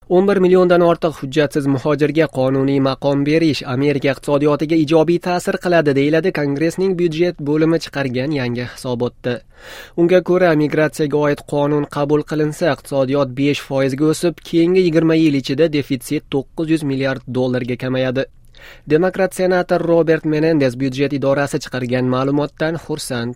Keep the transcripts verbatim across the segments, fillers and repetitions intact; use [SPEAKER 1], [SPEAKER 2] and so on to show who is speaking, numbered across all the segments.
[SPEAKER 1] o'n bir milliondan ortiq hujjatsiz muhojirga qonuniy maqom berish Amerika iqtisodiyotiga ijobiy ta'sir qiladi, deyiladi Kongressning byudjet bo'limi chiqargan yangi hisobotda. Unga ko'ra, migratsiyaga oid qonun qabul qilinsa, iqtisodiyot besh foizga o'sib, keyingi yigirma yil ichida defitsit to'qqiz yuz milliard dollarga kamayadi. Demokrat senator Robert Menendez byudjet idorasi chiqargan ma'lumotdan xursand.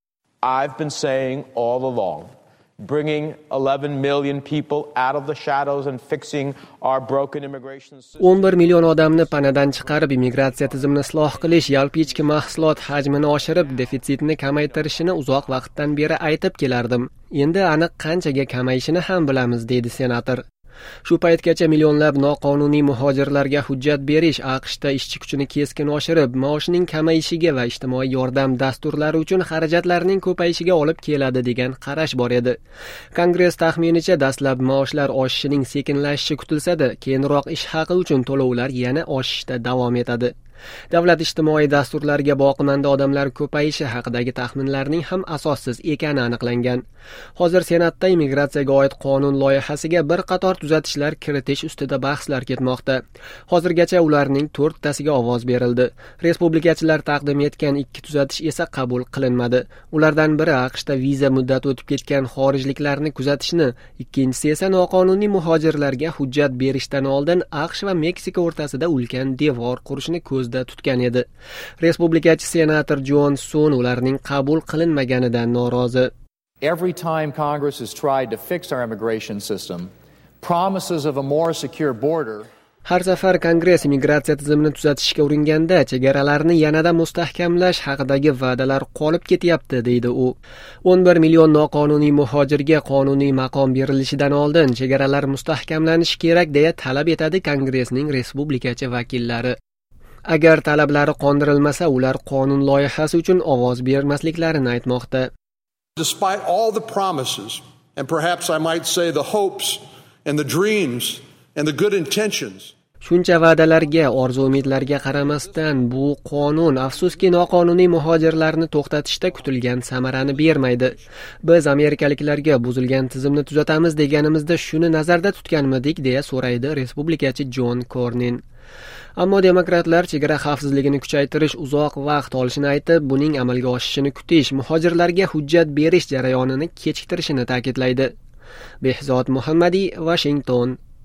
[SPEAKER 2] I've been saying all along, bringing eleven million people out of the shadows and fixing our broken immigration system.
[SPEAKER 1] o'n bir million odamni panadan chiqarib, immigratsiya tizimini isloh qilish, yalpi ichki mahsulot hajmini oshirib, defitsitni kamaytirishini uzoq vaqtdan beri aytib kelardim. Endi aniq qanchaga kamayishini ham bilamiz, deydi senator. Shu paytgacha millionlab noqonuniy muhojirlarga hujjat berish AQShda ishchi kuchini keskin oshirib, maoshining kamayishiga va ijtimoiy yordam dasturlari uchun xarajatlarning ko'payishiga olib keladi degan qarash bor edi. Kongress taxminicha dastlab maoshlar oshishining sekinlashishi kutilsa-da, keyinroq ish haqi uchun to'lovlar yana oshishda davom etadi. Davlat ijtimoiy dasturlarga boqimanda odamlar ko'payishi haqidagi taxminlarning ham asossiz ekani aniqlangan. Hozir Senatda immigratsiyaga oid qonun loyihasiga bir qator tuzatishlar kiritish ustida bahslar ketmoqda. Hozirgacha ularning to'rttasiga ovoz berildi. Respublikachilar taqdim etgan ikki tuzatish esa qabul qilinmadi. Ulardan biri AQShda viza muddati o'tib ketgan xorijliklarni kuzatishni, ikkinchisi esa noqonuniy muhojirlarga hujjat berishdan oldin AQSh va Meksika o'rtasida ulkan devor qurishni ko'zda tutgan edi. Respublikachi senator John Thune ularning qabul qilinmaganidan norozi.
[SPEAKER 3] Every time Congress has tried to fix our immigration system, promises of a more secure border.
[SPEAKER 1] Har safar Kongress immigratsiya tizimini tuzatishga uringanda, chegaralarni yanada mustahkamlash haqidagi va'dalar qolib ketyapti, deydi u. o'n bir million noqonuniy muhojirga qonuniy maqom berilishidan oldin chegaralar mustahkamlanishi kerak, deya talab etadi Kongressning respublikachi vakillari. Agar talablari qondirilmasa, ular qonun loyihasi uchun ovoz bermasliklarini aytmoqda.
[SPEAKER 4] Despite all the promises, and perhaps I might say the hopes and the dreams and the good intentions.
[SPEAKER 1] Shuncha va'dalarga, orzu-umidlarga qaramasdan bu qonun afsuski noqonuniy muhojirlarni to'xtatishda kutilgan samarani bermaydi. Biz amerikaliklarga buzilgan tizimni tuzatamiz deganimizda shuni nazarda tutganmidik, deya so'raydi respublikachi John Cornyn. Ammo demokratlar chegara xavfsizligini kuchaytirish uzoq vaqt olishini aytib, buning amalga oshishini kutish muhojirlarga hujjat berish jarayonini kechiktirishini ta'kidlaydi. Behzod Muhammadi, Washington.